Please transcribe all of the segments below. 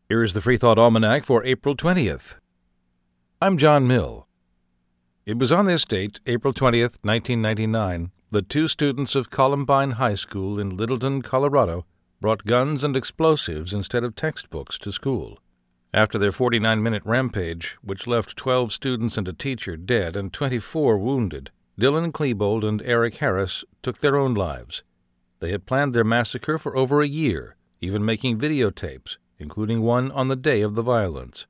Here is the Free Thought Almanac for April 20th. I'm John Mill. It was on this date, April 20th, 1999, that two students of Columbine High School in Littleton, Colorado, brought guns and explosives instead of textbooks to school. After their 49-minute rampage, which left 12 students and a teacher dead and 24 wounded, Dylan Klebold and Eric Harris took their own lives. They had planned their massacre for over a year, even making videotapes, including one on the day of the violence.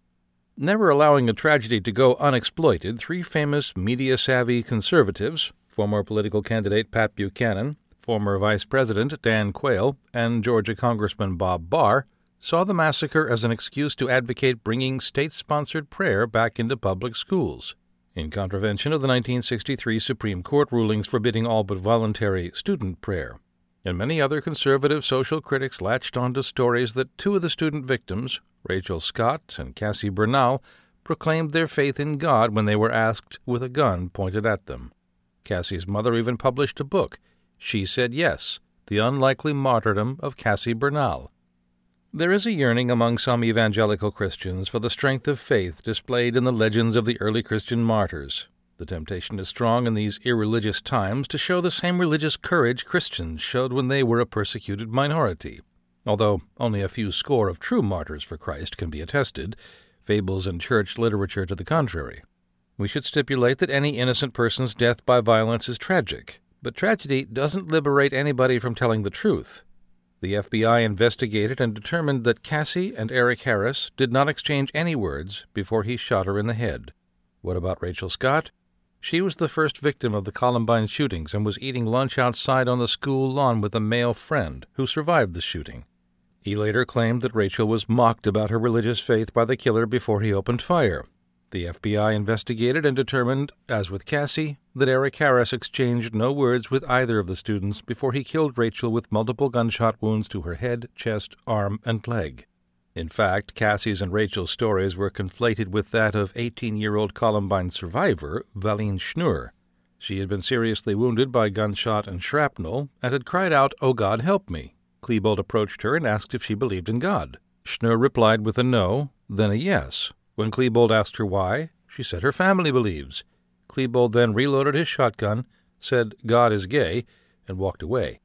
Never allowing a tragedy to go unexploited, three famous media-savvy conservatives, former political candidate Pat Buchanan, former Vice President Dan Quayle, and Georgia Congressman Bob Barr, saw the massacre as an excuse to advocate bringing state-sponsored prayer back into public schools, in contravention of the 1963 Supreme Court rulings forbidding all but voluntary student prayer. And many other conservative social critics latched onto stories that two of the student victims, Rachel Scott and Cassie Bernal, proclaimed their faith in God when they were asked with a gun pointed at them. Cassie's mother even published a book, She Said Yes, The Unlikely Martyrdom of Cassie Bernal. There is a yearning among some evangelical Christians for the strength of faith displayed in the legends of the early Christian martyrs. The temptation is strong in these irreligious times to show the same religious courage Christians showed when they were a persecuted minority. Although only a few score of true martyrs for Christ can be attested, fables and church literature to the contrary. We should stipulate that any innocent person's death by violence is tragic, but tragedy doesn't liberate anybody from telling the truth. The FBI investigated and determined that Cassie and Eric Harris did not exchange any words before he shot her in the head. What about Rachel Scott? She was the first victim of the Columbine shootings and was eating lunch outside on the school lawn with a male friend who survived the shooting. He later claimed that Rachel was mocked about her religious faith by the killer before he opened fire. The FBI investigated and determined, as with Cassie, that Eric Harris exchanged no words with either of the students before he killed Rachel with multiple gunshot wounds to her head, chest, arm, and leg. In fact, Cassie's and Rachel's stories were conflated with that of 18-year-old Columbine survivor Valine Schnur. She had been seriously wounded by gunshot and shrapnel and had cried out, "Oh God, help me." Klebold approached her and asked if she believed in God. Schnur replied with a no, then a yes. When Klebold asked her why, she said her family believes. Klebold then reloaded his shotgun, said God is gay, and walked away.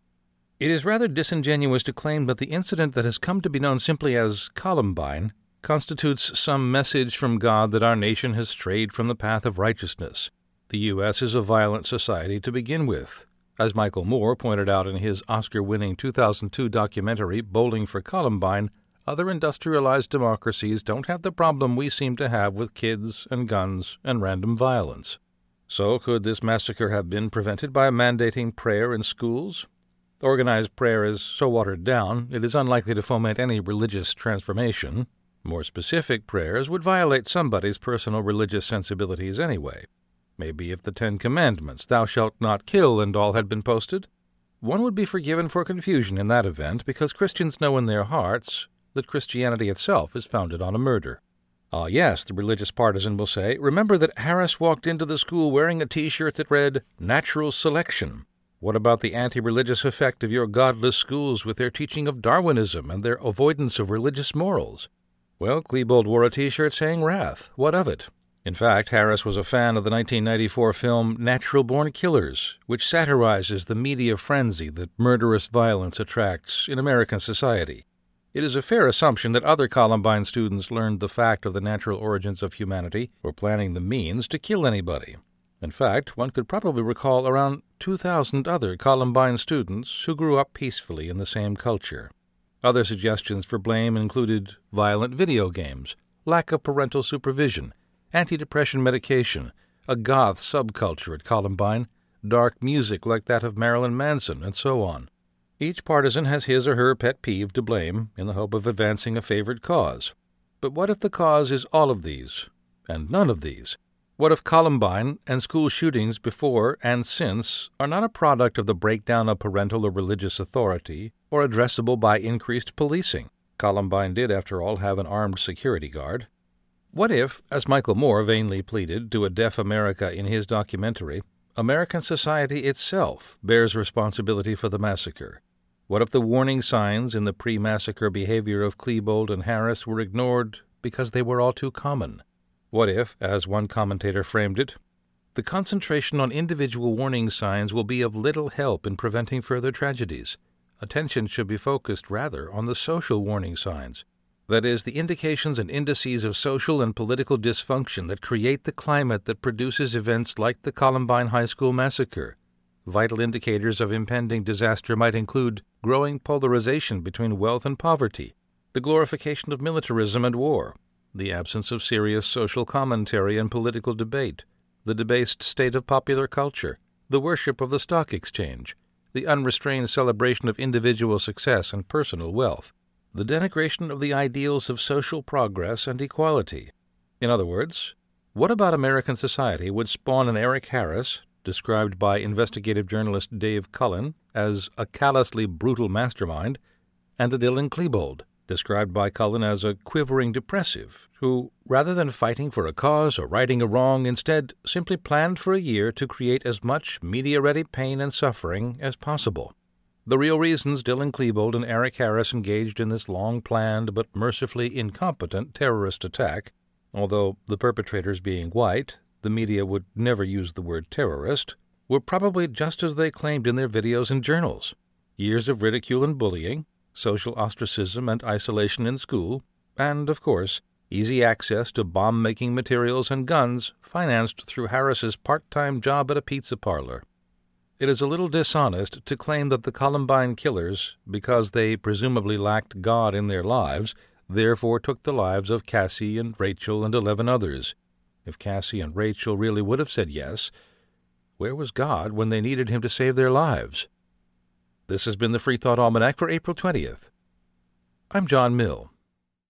It is rather disingenuous to claim that the incident that has come to be known simply as Columbine constitutes some message from God that our nation has strayed from the path of righteousness. The U.S. is a violent society to begin with. As Michael Moore pointed out in his Oscar-winning 2002 documentary Bowling for Columbine, other industrialized democracies don't have the problem we seem to have with kids and guns and random violence. So could this massacre have been prevented by mandating prayer in schools? Organized prayer is so watered down, it is unlikely to foment any religious transformation. More specific prayers would violate somebody's personal religious sensibilities anyway. Maybe if the 10 Commandments, thou shalt not kill, and all had been posted, one would be forgiven for confusion in that event because Christians know in their hearts that Christianity itself is founded on a murder. Ah, yes, the religious partisan will say, remember that Harris walked into the school wearing a T-shirt that read, Natural Selection. What about the anti-religious effect of your godless schools with their teaching of Darwinism and their avoidance of religious morals? Well, Klebold wore a T-shirt saying wrath. What of it? In fact, Harris was a fan of the 1994 film Natural Born Killers, which satirizes the media frenzy that murderous violence attracts in American society. It is a fair assumption that other Columbine students learned the fact of the natural origins of humanity or planning the means to kill anybody. In fact, one could probably recall around 2,000 other Columbine students who grew up peacefully in the same culture. Other suggestions for blame included violent video games, lack of parental supervision, antidepressant medication, a goth subculture at Columbine, dark music like that of Marilyn Manson, and so on. Each partisan has his or her pet peeve to blame in the hope of advancing a favored cause. But what if the cause is all of these, and none of these? What if Columbine and school shootings before and since are not a product of the breakdown of parental or religious authority or addressable by increased policing? Columbine did, after all, have an armed security guard. What if, as Michael Moore vainly pleaded to a deaf America in his documentary, American society itself bears responsibility for the massacre? What if the warning signs in the pre-massacre behavior of Klebold and Harris were ignored because they were all too common? What if, as one commentator framed it, the concentration on individual warning signs will be of little help in preventing further tragedies? Attention should be focused rather on the social warning signs, that is, the indications and indices of social and political dysfunction that create the climate that produces events like the Columbine High School massacre. Vital indicators of impending disaster might include growing polarization between wealth and poverty, the glorification of militarism and war, the absence of serious social commentary and political debate, the debased state of popular culture, the worship of the stock exchange, the unrestrained celebration of individual success and personal wealth, the denigration of the ideals of social progress and equality. In other words, what about American society would spawn an Eric Harris, described by investigative journalist Dave Cullen as a callously brutal mastermind, and a Dylan Klebold, described by Cullen as a quivering depressive, who, rather than fighting for a cause or righting a wrong, instead simply planned for a year to create as much media-ready pain and suffering as possible. The real reasons Dylan Klebold and Eric Harris engaged in this long-planned but mercifully incompetent terrorist attack, although the perpetrators being white, the media would never use the word terrorist, were probably just as they claimed in their videos and journals: years of ridicule and bullying, social ostracism and isolation in school, and, of course, easy access to bomb-making materials and guns financed through Harris's part-time job at a pizza parlor. It is a little dishonest to claim that the Columbine killers, because they presumably lacked God in their lives, therefore took the lives of Cassie and Rachel and 11 others. If Cassie and Rachel really would have said yes, where was God when they needed him to save their lives? This has been the Free Thought Almanac for April 20th. I'm John Mill.